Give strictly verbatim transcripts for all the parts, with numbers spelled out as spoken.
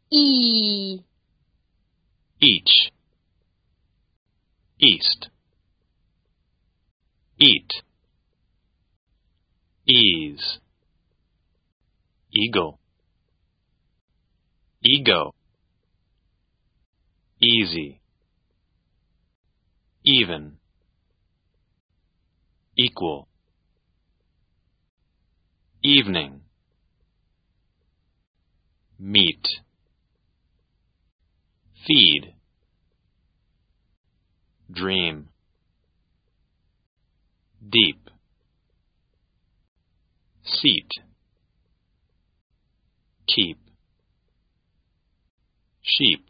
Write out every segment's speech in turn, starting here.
E. Each. East. Eat. Ease. Eagle. Ego. Easy. Even. Equal. Evening. Meet. Feed. Dream. Deep. Seat. Keep. Sheep.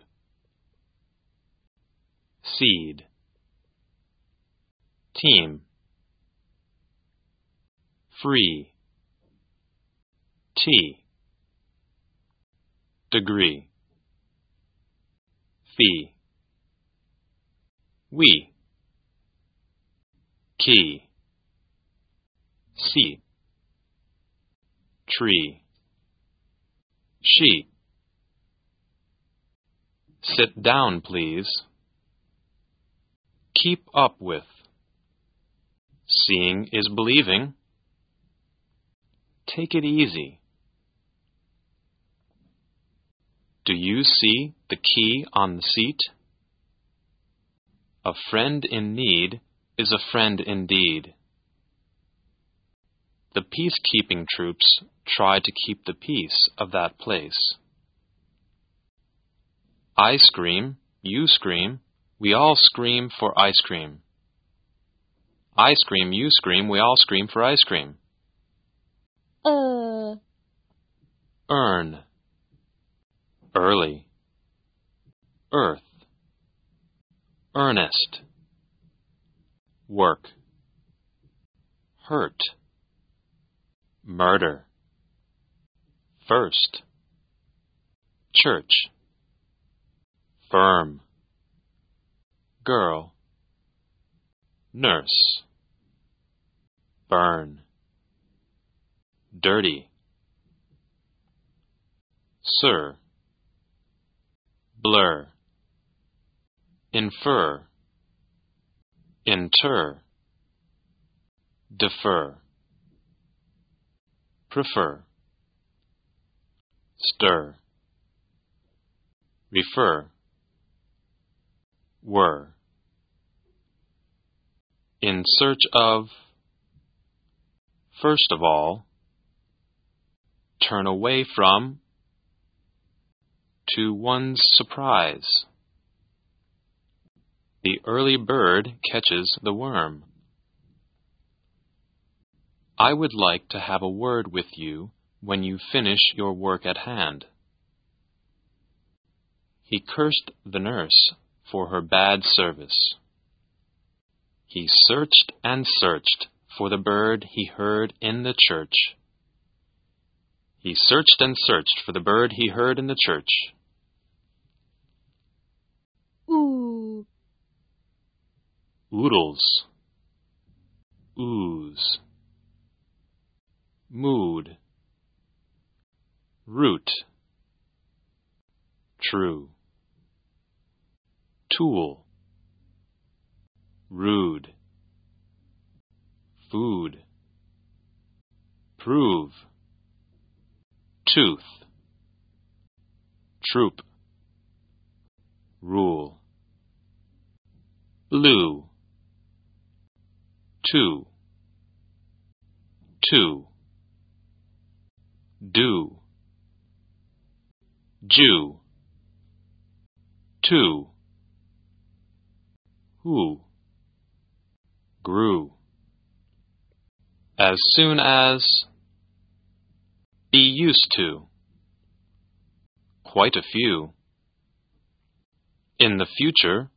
Seed. Team. Free. Tea. Degree. Fee. We. Key. Seat. Tree. She. Sit down, please. Keep up with. Seeing is believing. Take it easy. Do you see the key on the seat? A friend in need is a friend indeed. The peacekeeping troops try to keep the peace of that place. I scream, you scream, we all scream for ice cream. I scream, you scream, we all scream for ice cream. Uh. Earn. Early. Earth. Earnest. Work. Hurt. Murder. First. Church. Firm. Girl. Nurse. Burn. Dirty. Sir. Blur. Infer. Inter. Defer. Prefer. Stir. Refer. Were. In search of. First of all. Turn away from. To one's surprise. The early bird catches the worm. I would like to have a word with you when you finish your work at hand. He cursed the nurse for her bad service. He searched and searched for the bird he heard in the church. He searched and searched for the bird he heard in the church. Ooh. Oodles. Ooze. Mood. Root. True. Tool. Rude. Food. Prove. Tooth. Troop. Rule. Blue. Two. Two. Do. Jew. Two. Who. Grew. As soon as. Be used to. Quite a few. In the future.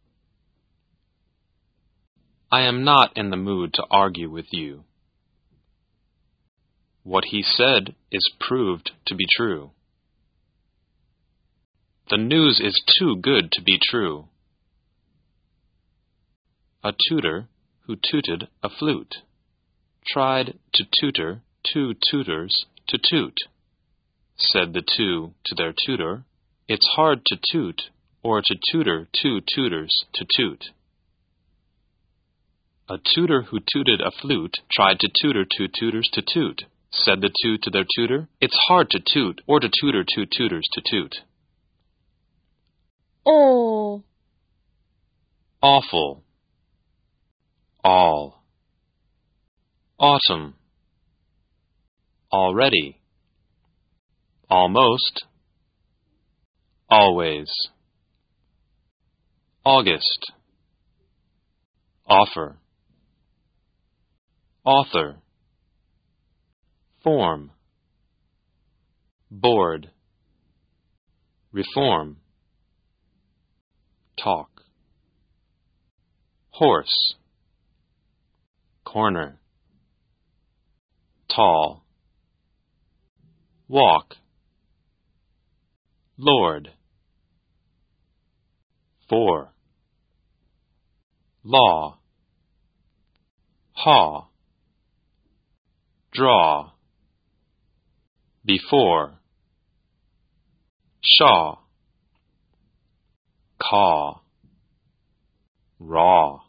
I am not in the mood to argue with you. What he said is proved to be true. The news is too good to be true. A tutor who tooted a flute tried to tutor two tutors to toot. Said the two to their tutor, It's hard to toot, or to tutor two tutors to toot. A tutor who tooted a flute tried to tutor two tutors to toot. Said the two to their tutor, "It's hard to toot, or to tutor two tutors to toot." Oh. Awful. All. Autumn. Already. Almost. Always. August. Offer. Author. Form. Board. Reform. Talk. Horse. Corner. Tall. Walk. Lord. For. Law. Haw. Draw. Before. Shaw. Caw. Raw.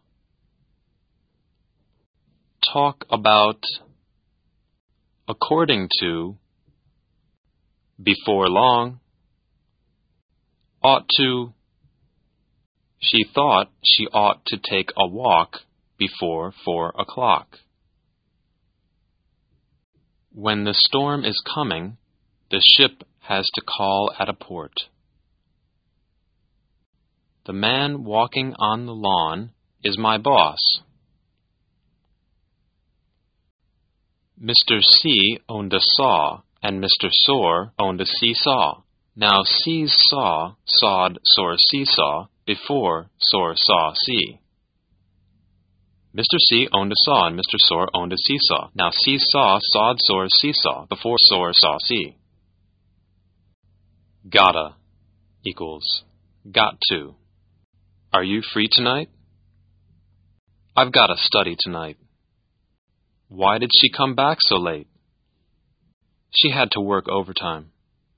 Talk about. According to. Before long. Ought to. She thought she ought to take a walk before four o'clock. When the storm is coming, the ship has to call at a port. The man walking on the lawn is my boss. Mister C owned a saw, and Mister Sore owned a seesaw. Now C's saw sawed Sore's seesaw before Sore saw C. Mister C owned a saw, and Mister Sore owned a seesaw. Now C's saw sawed Sore's seesaw before Sore saw C. Gotta equals got to. Are you free tonight? I've got to study tonight. Why did she come back so late? She had to work overtime.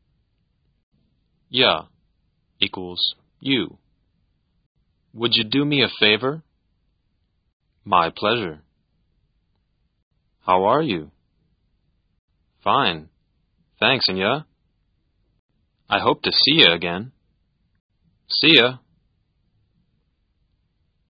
Yeah equals you. Would you do me a favor? My pleasure. How are you? Fine. Thanks, and ya? I hope to see you again. See ya.